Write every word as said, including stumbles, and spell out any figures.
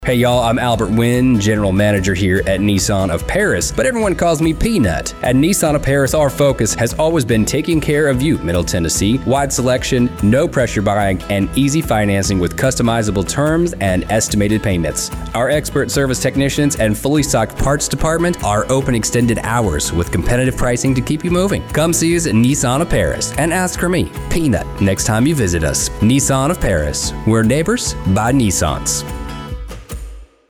Hey y'all, I'm Albert Nguyen, General Manager here at Nissan of Paris, but everyone calls me Peanut. At Nissan of Paris, our focus has always been taking care of you, Middle Tennessee. Wide selection, no pressure buying, and easy financing with customizable terms and estimated payments. Our expert service technicians and fully stocked parts department are open extended hours with competitive pricing to keep you moving. Come see us at Nissan of Paris and ask for me, Peanut, next time you visit us. Nissan of Paris, we're neighbors by Nissans.